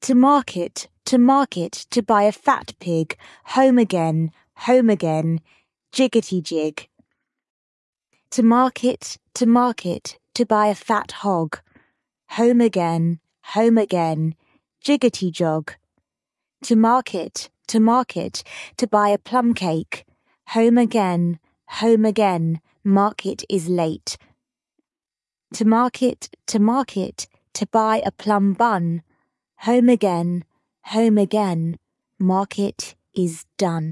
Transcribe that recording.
To market, to buy a fat pig, home again, jiggity jig. To market, to buy a fat hog, home again, jiggity jog. To market, to buy a plum cake, home again, market is late. To market, to buy a plum bun, home again, market is done.